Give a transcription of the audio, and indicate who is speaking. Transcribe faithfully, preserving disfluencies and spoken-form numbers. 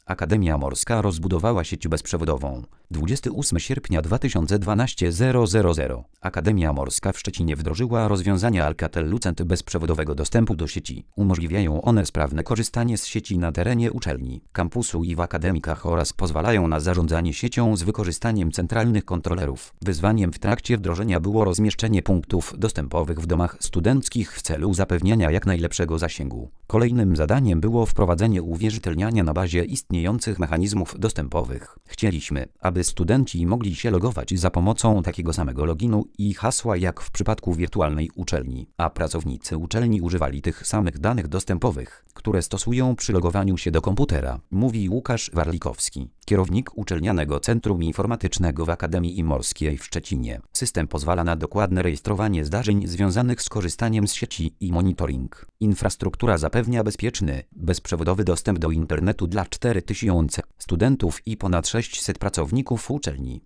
Speaker 1: Akademia Morska rozbudowała sieć bezprzewodową. dwudziestego ósmego sierpnia dwa tysiące dwunastego roku. Akademia Morska w Szczecinie wdrożyła rozwiązania Alcatel-Lucent bezprzewodowego dostępu do sieci. Umożliwiają one sprawne korzystanie z sieci na terenie uczelni, kampusu i w akademikach oraz pozwalają na zarządzanie siecią z wykorzystaniem centralnych kontrolerów. Wyzwaniem w trakcie wdrożenia było rozmieszczenie punktów dostępowych w domach studenckich w celu zapewniania jak najlepszego zasięgu. Kolejnym zadaniem było wprowadzenie uwierzytelniania na bazie istniejących mechanizmów dostępowych. Chcieliśmy, aby studenci mogli się logować za pomocą takiego samego loginu i hasła jak w przypadku wirtualnej uczelni, a pracownicy uczelni używali tych samych danych dostępowych, które stosują przy logowaniu się do komputera, mówi Łukasz Warlikowski, kierownik Uczelnianego Centrum Informatycznego w Akademii Morskiej w Szczecinie. System pozwala na dokładne rejestrowanie zdarzeń związanych z korzystaniem z sieci i monitoring. Infrastruktura zapewnia bezpieczny, bezprzewodowy dostęp do internetu dla czterech tysięcy studentów i ponad sześciuset pracowników uczelni.